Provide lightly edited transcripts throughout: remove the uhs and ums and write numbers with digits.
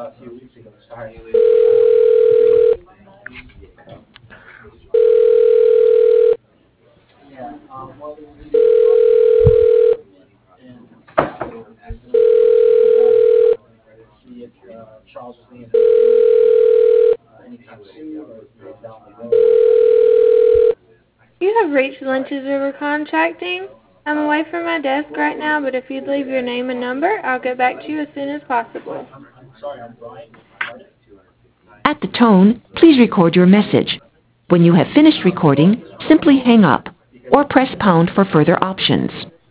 You have reached Lunches We were contracting. I'm away from my desk right now, but if you'd leave your name and number, I'll get back to you as soon as possible. At the tone, please record your message. When you have finished recording, simply hang up or press pound for further options.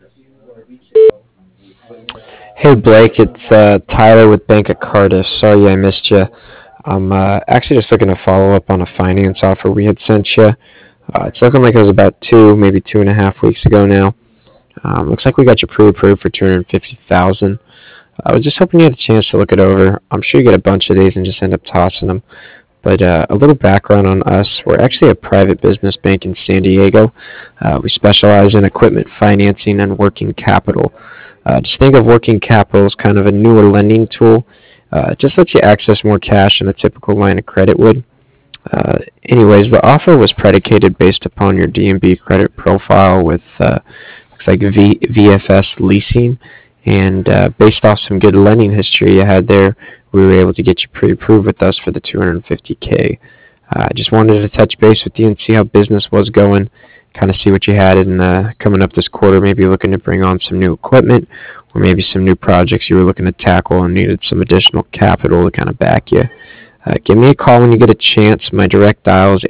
Hey Blake, it's Tyler with Bank of Cardiff. Sorry I missed you. I'm actually just looking to follow up on a finance offer we had sent you. It's looking like it was about maybe 2.5 weeks ago now. Looks like we got you pre-approved for 250,000. I was just hoping you had a chance to look it over. I'm sure you get a bunch of these and just end up tossing them. But a little background on us. We're actually a private business bank in San Diego. We specialize in equipment financing and working capital. Just think of working capital as kind of a newer lending tool. It just lets you access more cash than a typical line of credit would. Anyways, the offer was predicated based upon your D&B credit profile with looks like VFS leasing, and based off some good lending history you had there, we were able to get you pre-approved with us for the 250K. I just wanted to touch base with you and see how business was going, kind of see what you had in coming up this quarter, maybe looking to bring on some new equipment, or maybe some new projects you were looking to tackle and needed some additional capital to kind of back you. Give me a call when you get a chance. My direct dial is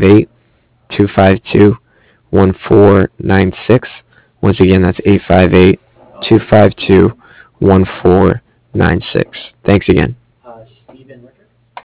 858-252-1496. Once again, that's 858-252-1496. Thanks again.